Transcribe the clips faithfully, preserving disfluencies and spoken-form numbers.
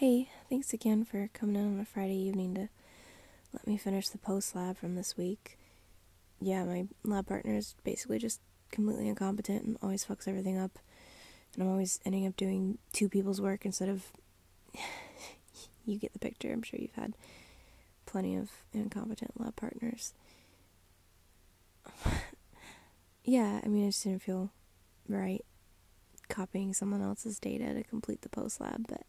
Hey, thanks again for coming in on a Friday evening to let me finish the post lab from this week. Yeah, my lab partner is basically just completely incompetent and always fucks everything up. And I'm always ending up doing two people's work instead of. You get the picture. I'm sure you've had plenty of incompetent lab partners. Yeah, I mean, I just didn't feel right copying someone else's data to complete the post lab, but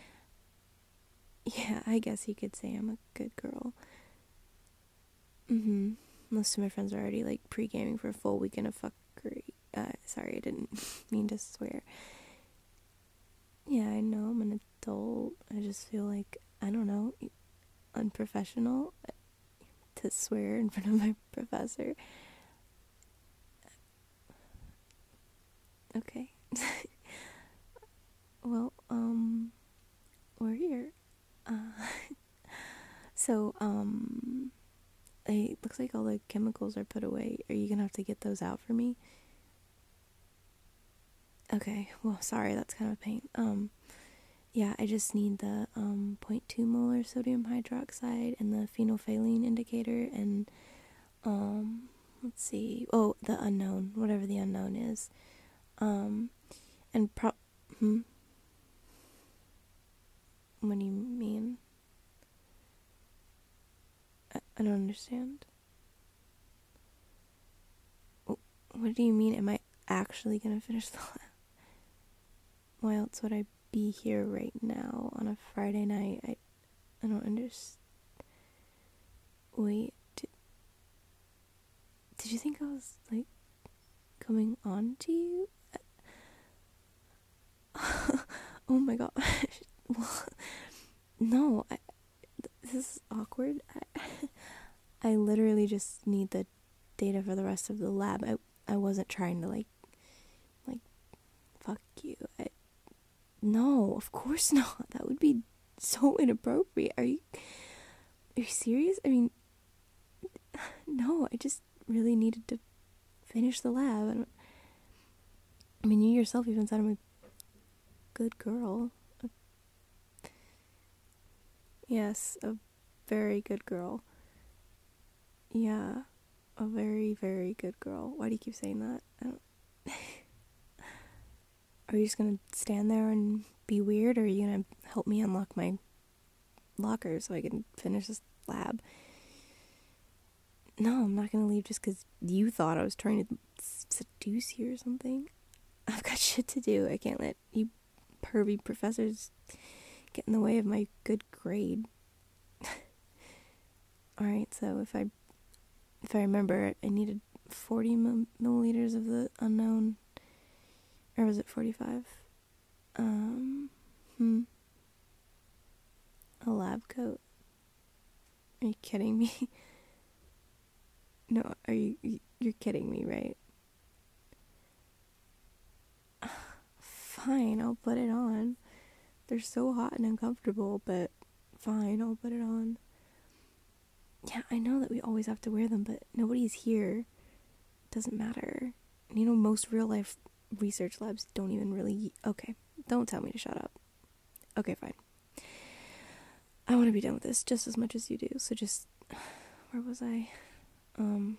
yeah, I guess you could say I'm a good girl. Mm-hmm. Most of my friends are already, like, pre-gaming for a full weekend of fuckery. Uh, sorry, I didn't mean to swear. Yeah, I know I'm an adult. I just feel like, I don't know, unprofessional to swear in front of my professor. Okay. Well, um, we're here. Uh, so, um, it looks like all the chemicals are put away. Are you gonna have to get those out for me? Okay, well, sorry, that's kind of a pain. Um, yeah, I just need the, um, zero point two molar sodium hydroxide and the phenolphthalein indicator and, um, let's see, oh, the unknown, whatever the unknown is. Um, and pro- hmm? What do you mean? I, I don't understand. What do you mean, am I actually gonna finish the lab? Why else would I be here right now on a Friday night? I, I don't understand. Wait, did, did you think I was, like, coming on to you? Oh my god. No, I, this is awkward. I, I literally just need the data for the rest of the lab. I, I wasn't trying to, like, like, fuck you. I, no, of course not. That would be so inappropriate. Are you, are you serious? I mean, no, I just really needed to finish the lab. I, don't, I mean, you yourself even said I'm a good girl. A, yes, a very good girl. Yeah, a very, very good girl. Why do you keep saying that? I don't. Are you just gonna stand there and be weird, or are you gonna help me unlock my locker so I can finish this lab? No, I'm not gonna leave just because you thought I was trying to seduce you or something. I've got shit to do. I can't let you pervy professors get in the way of my good grade. Alright, so if I if I remember, I needed forty mil- milliliters of the unknown. Or was it forty-five? Um, hmm. A lab coat. Are you kidding me? No, are you, you're kidding me, right? Fine, I'll put it on. They're so hot and uncomfortable, but fine, I'll put it on. Yeah, I know that we always have to wear them, but nobody's here. It doesn't matter. You know, most real life research labs don't even really... Okay, don't tell me to shut up. Okay, fine. I want to be done with this just as much as you do, so just... Where was I? Um...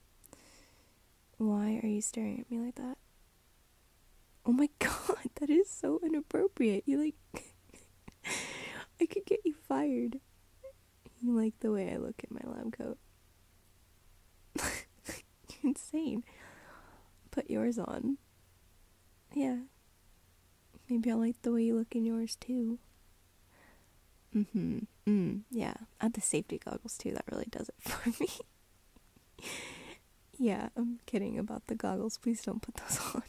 Why are you staring at me like that? Oh my god, that is so inappropriate. You, like... I could get you fired. You like the way I look in my lab coat. You're insane. Put yours on. Yeah. Maybe I'll like the way you look in yours too. Mm-hmm. Mm, yeah. Add the safety goggles too. That really does it for me. Yeah, I'm kidding about the goggles. Please don't put those on.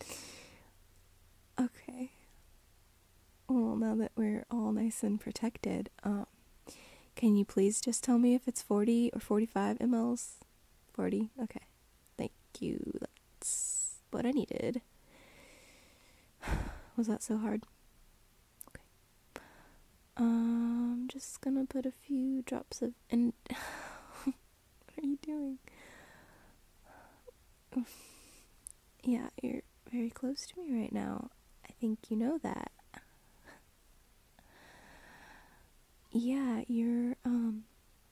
Okay. Well, now that we're all nice and protected, um, can you please just tell me if it's forty or forty-five milliliters? forty? Okay. Thank you. That's what I needed. Was that so hard? Okay. Um, I'm just gonna put a few drops of... And what are you doing? Yeah, you're very close to me right now. I think you know that. yeah, you're, um,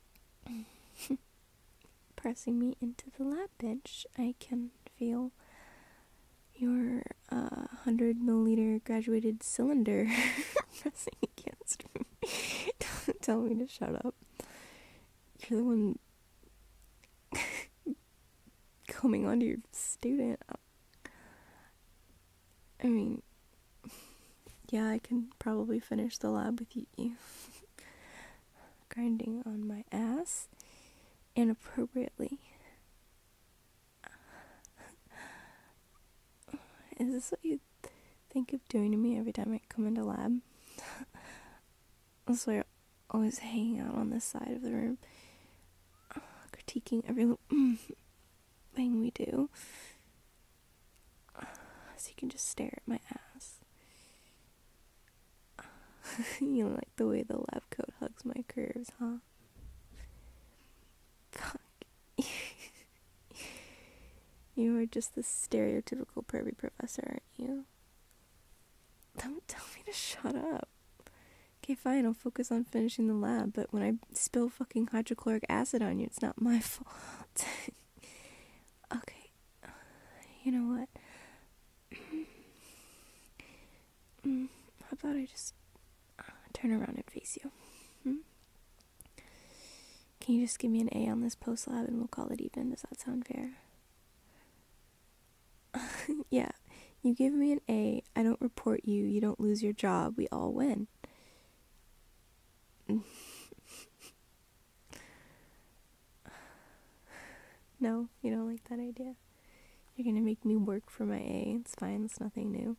pressing me into the lab bench. I can feel your, uh, one hundred milliliter graduated cylinder pressing against me. Don't tell me to shut up. You're the one coming onto your student. I mean, yeah, I can probably finish the lab with you grinding on my ass inappropriately. Is this what you think of doing to me every time I come into lab? So you're always hanging out on this side of the room, critiquing every little thing we do, so you can just stare at my ass. You know, like the way the lab coat hugs my curves, huh? Fuck. You are just the stereotypical pervy professor, aren't you? Don't tell me to shut up. Okay, fine, I'll focus on finishing the lab, but when I spill fucking hydrochloric acid on you, it's not my fault. Okay, you know what? mm, how about I just uh, turn around and face you? Hmm? Can you just give me an A on this post-lab and we'll call it even? Does that sound fair? Yeah, you give me an A, I don't report you, you don't lose your job, we all win. No, you don't like that idea? You're gonna make me work for my A. It's fine, it's nothing new.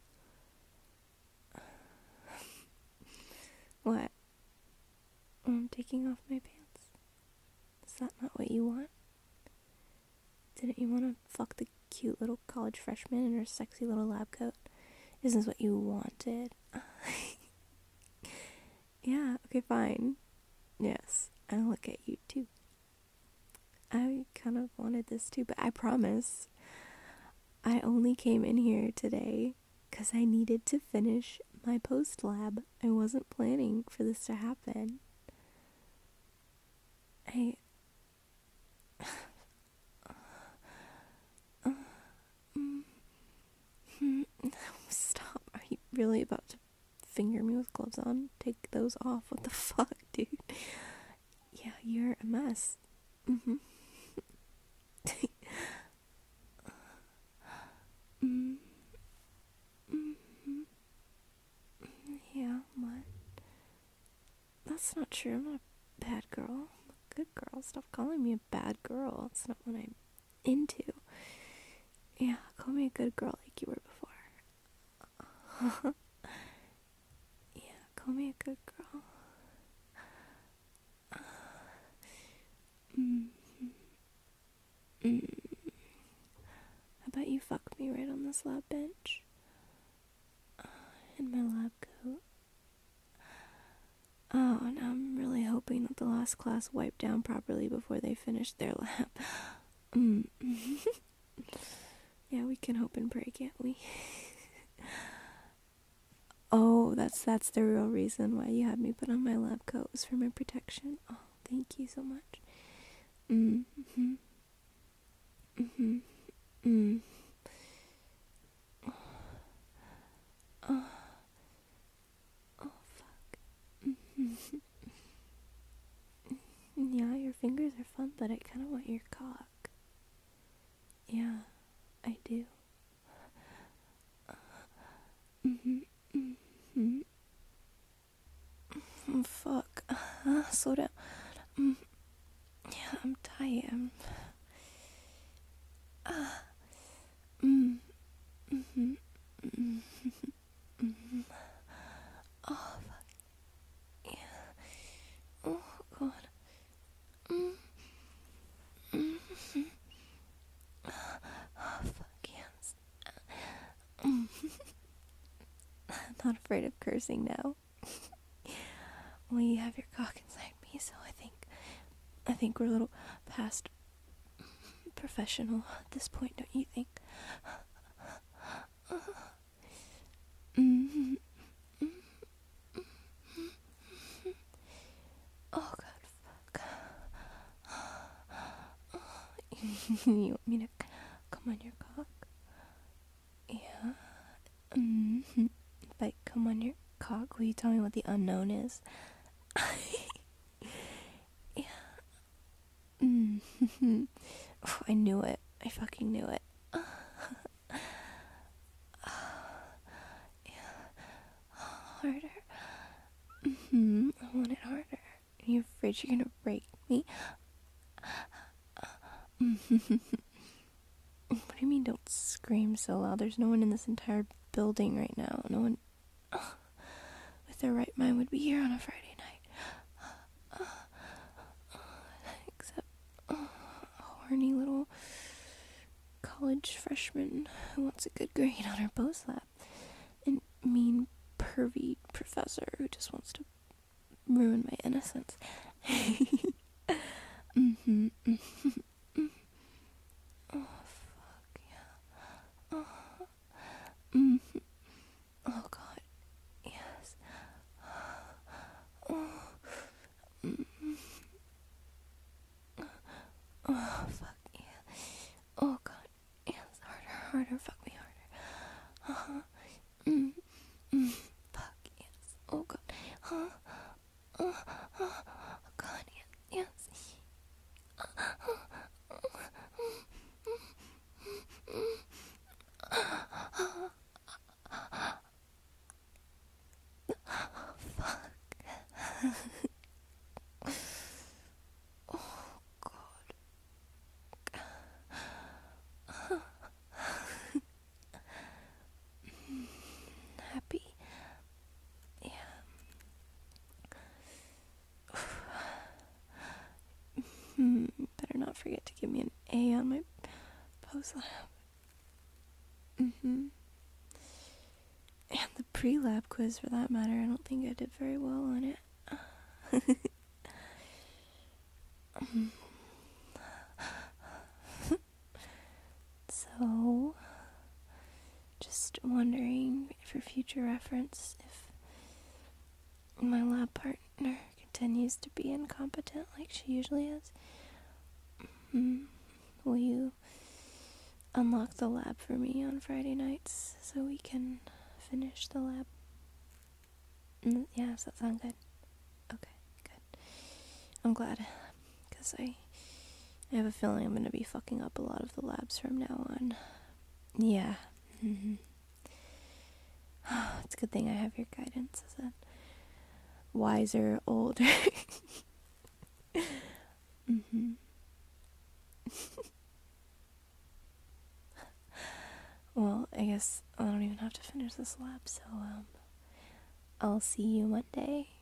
What? I'm taking off my pants. Is that not what you want? Didn't you want to fuck the cute little college freshman in her sexy little lab coat? Isn't this what you wanted? Yeah, okay, fine. Yes, I'll look at you too. I kind of wanted this too, but I promise I only came in here today because I needed to finish my post lab. I wasn't planning for this to happen. I... Uh, mm, mm, stop. Are you really about to finger me with gloves on? Take those off. What the fuck, dude? Yeah, you're a mess. Mm-hmm. mm, mm-hmm. Yeah, what? That's not true. I'm not a bad girl. I'm a good girl. Stop calling me a bad girl. It's not what I'm into. Yeah, call me a good girl like you were before. Yeah, call me a good girl. Mm-hmm. Mm. How about you fuck me right on this lab bench? Uh, in my lab coat. Oh, and I'm really hoping that the last class wiped down properly before they finished their lab. Mm. Yeah, we can hope and pray, can't we? Oh, that's that's the real reason why you had me put on my lab coat, was for my protection. Oh, thank you so much. Mm-hmm. Mm-hmm. Mm. Oh. Oh, fuck. Mm-hmm. Yeah, your fingers are fun, but I kind of want your cock. Yeah, I do. Mm-hmm. Mm-hmm. Oh, fuck. Uh, slow down. Mm. Yeah, I'm tight. I'm... Uh. Mm. Mm-hmm. Mm-hmm. Mm-hmm. Oh, fuck. Yeah. Oh, God. Mm. Mm-hmm. Oh, fuck, yes. Mm. I'm not afraid of cursing now. Well, you have your cock inside me, so I think I think we're a little past professional at this point, don't you think? Mm-hmm. You want me to come on your cock? Yeah. Mm-hmm. If I come on your cock, will you tell me what the unknown is? Yeah. Mm-hmm. Oh, I knew it. I fucking knew it. Yeah. Harder. Mm-hmm. I want it harder. Are you afraid you're gonna break me? Mm-hmm. What do you mean don't scream so loud? There's no one in this entire building right now. No one uh, with their right mind would be here on a Friday night. Uh, uh, except uh, a horny little college freshman who wants a good grade on her post lab. And mean, pervy professor who just wants to ruin my innocence. Mm-hmm. Mm-hmm. Oh, fuck yeah. Oh. Mm-hmm. Oh, God. Yes. Oh. Mm-hmm. Oh, fuck yeah. Oh, God. Yes. Harder, harder. Fuck me harder. Uh-huh. Mm. Mm. Fuck yes. Oh, God. Huh? Oh, oh, oh, God. Yes. Yes. Happy. Yeah. Hmm. Better not forget to give me an A on my post lab. Mm-hmm. And the pre-lab quiz, for that matter. I don't think I did very well on it. So, just wondering for future reference if my lab partner continues to be incompetent like she usually is. Mm, will you unlock the lab for me on Friday nights so we can finish the lab? Mm, yeah, does that sound good? Okay, good. I'm glad, because I, I have a feeling I'm going to be fucking up a lot of the labs from now on. Yeah. Mm-hmm. It's a good thing I have your guidance as a wiser, older. Mm-hmm. Well, I guess I don't even have to finish this lab, so um, I'll see you Monday.